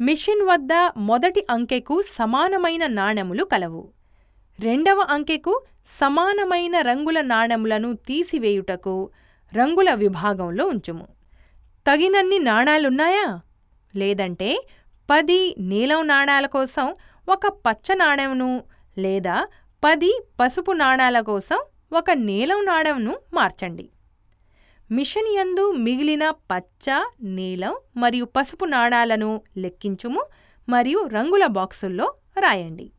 Machine వద్ద మొదటి అంకెకు సమానమైన నాణెములు కలవు. రెండవ అంకెకు సమానమైన రంగుల నాణెములను తీసివేయుటకు రంగుల విభాగంలో ఉంచుము. తగినన్ని నాణాలున్నాయా? లేదంటే 10 నీలం నాణాల కోసం ఒక పచ్చ నాణెంను లేదా 10 పసుపు నాణాల కోసం ఒక నీలం నాణెంను మార్చండి. మిషన్ యందు మిగిలిన పచ్చ, నీలం మరియు పసుపు నాణాలను లెక్కించుము మరియు రంగుల బాక్సుల్లో రాయండి.